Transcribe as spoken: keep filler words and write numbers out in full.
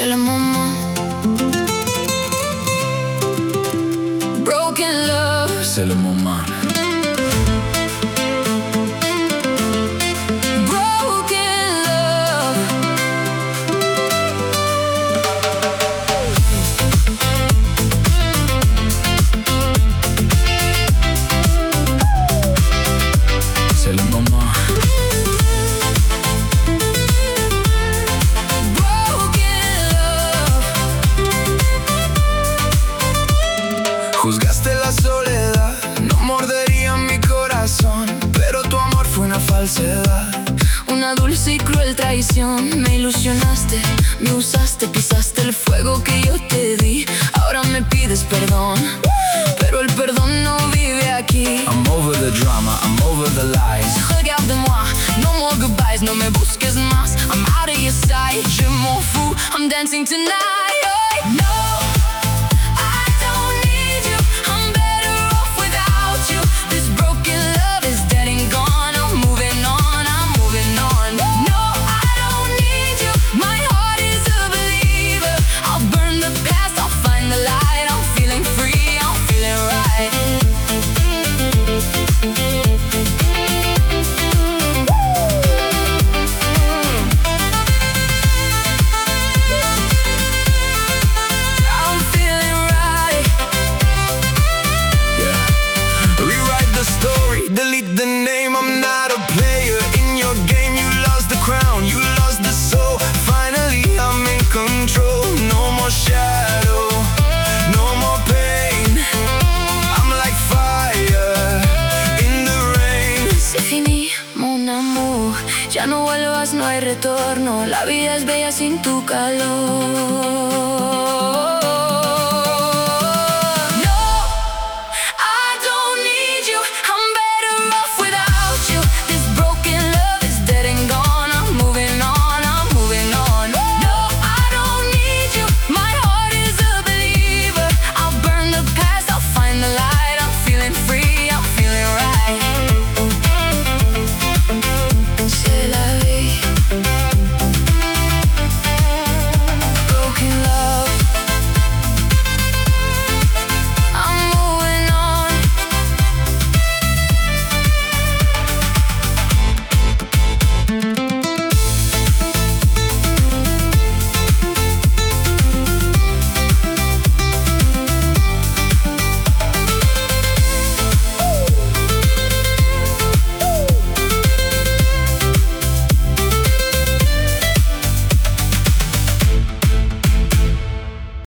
C'est le moment. Broken love, c'est le moment. broken love. C'est le moment. Juzgaste la soledad, no mordería mi corazón, pero tu amor fue una falsedad. Una dulce y cruel traición. Me ilusionaste, me usaste, pisaste el fuego que yo te di. Ahora me pides perdón, pero el perdón no vive aquí. I'm over the drama, I'm over the lies. Regarde-moi, no more goodbyes, no me busques más. I'm out of your sight, je m'en fous, I'm dancing tonight. Oh, no, I don't need you, I'm better off without you. This broken love is dead and gone, I'm moving on, I'm moving on. No, I don't need you, my heart is a believer. I'll burn the past, I'll find the light. I'm feeling free, I'm feeling right. I'm feeling right. Yeah. Rewrite the story, delete the name. I'm not a player in your game. You lost the crown, you lost the soul. Finally I'm in control. No more shadow, no more pain. I'm like fire in the rain. C'est fini, mon amour. Ya no vuelvas, no hay retorno. La vida es bella sin tu calor.